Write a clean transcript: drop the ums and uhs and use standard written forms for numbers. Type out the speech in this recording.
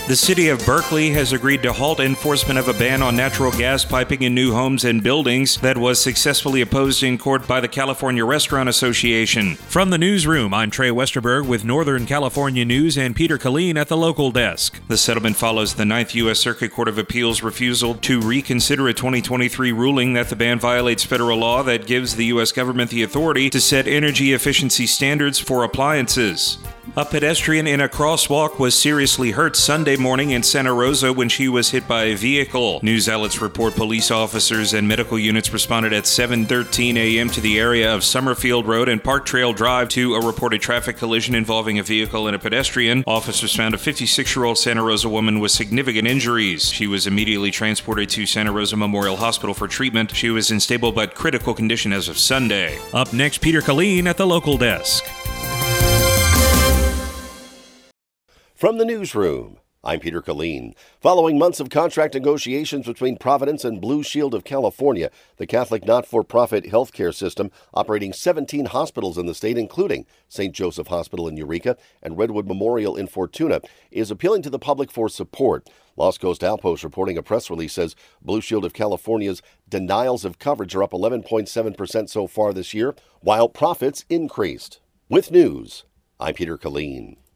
The city of Berkeley has agreed to halt enforcement of a ban on natural gas piping in new homes and buildings that was successfully opposed in court by the California Restaurant Association. From the newsroom, I'm Trey Westerberg with Northern California News and Peter Killeen at the local desk. The settlement follows the Ninth U.S. Circuit Court of Appeals' refusal to reconsider a 2023 ruling that the ban violates federal law that gives the U.S. government the authority to set energy efficiency standards for appliances. A pedestrian in a crosswalk was seriously hurt Sunday morning in Santa Rosa when she was hit by a vehicle. News outlets report police officers and medical units responded at 7:13 a.m. to the area of Summerfield Road and Park Trail Drive to a reported traffic collision involving a vehicle and a pedestrian. Officers found a 56-year-old Santa Rosa woman with significant injuries. She was immediately transported to Santa Rosa Memorial Hospital for treatment. She was in stable but critical condition as of Sunday. Up next, Peter Killeen at the local desk. From the newsroom, I'm Peter Killeen. Following months of contract negotiations between Providence and Blue Shield of California, the Catholic not-for-profit healthcare system operating 17 hospitals in the state, including St. Joseph Hospital in Eureka and Redwood Memorial in Fortuna, is appealing to the public for support. Lost Coast Outpost reporting a press release says Blue Shield of California's denials of coverage are up 11.7% so far this year, while profits increased. With news, I'm Peter Killeen.